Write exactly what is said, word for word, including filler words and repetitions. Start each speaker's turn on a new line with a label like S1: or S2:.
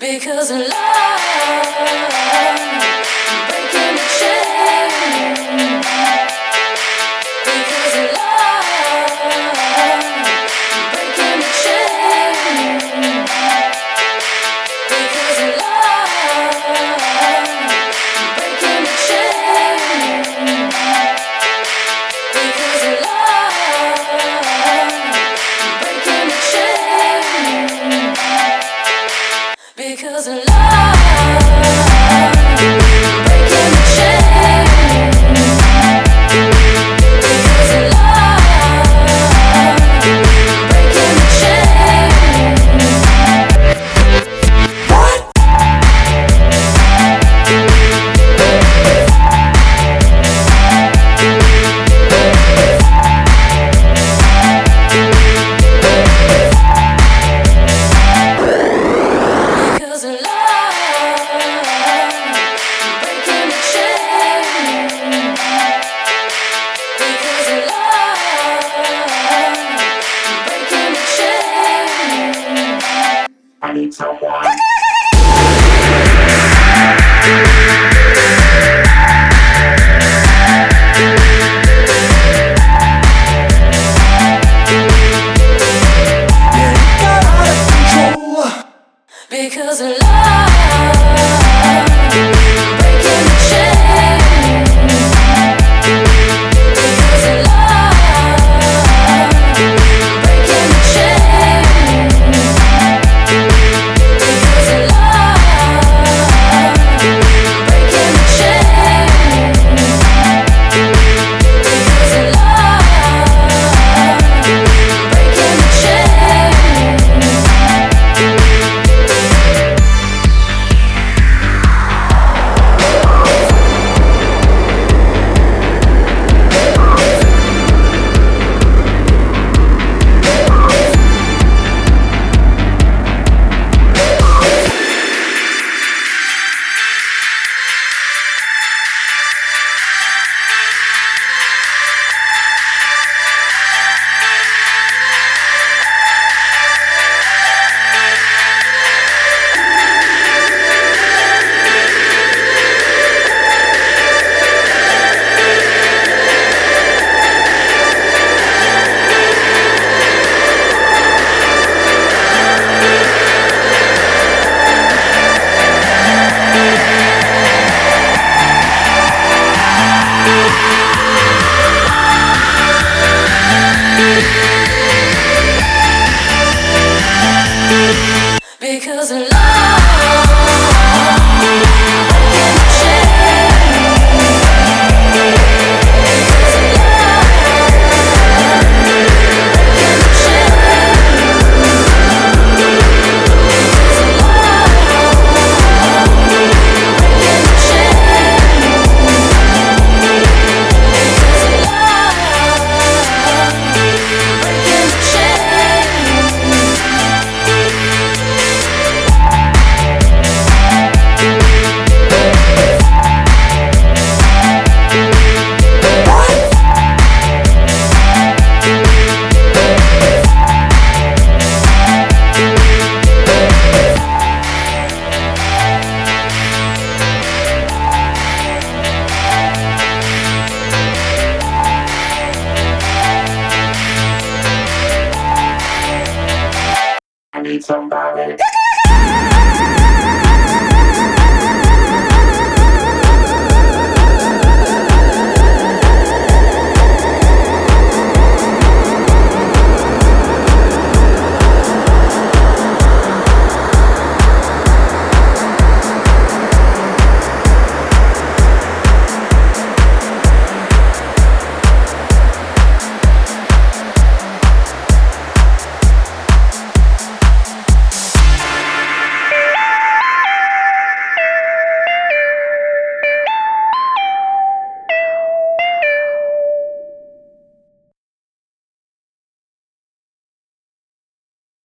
S1: Because of love, breaking the chain. Because of love, breaking the chain. Because of love, breaking the chain. Because of love, breaking the chain. Because of love, breaking the chain. Because of love, breaking the chain. What? Because of love, breaking the chain. Because of love, breaking the chain. I need someone. Because of love, breaking the chain. Because of love, breaking the chain. Because of love, breaking the chain. Because of love, breaking the chain. Because of love.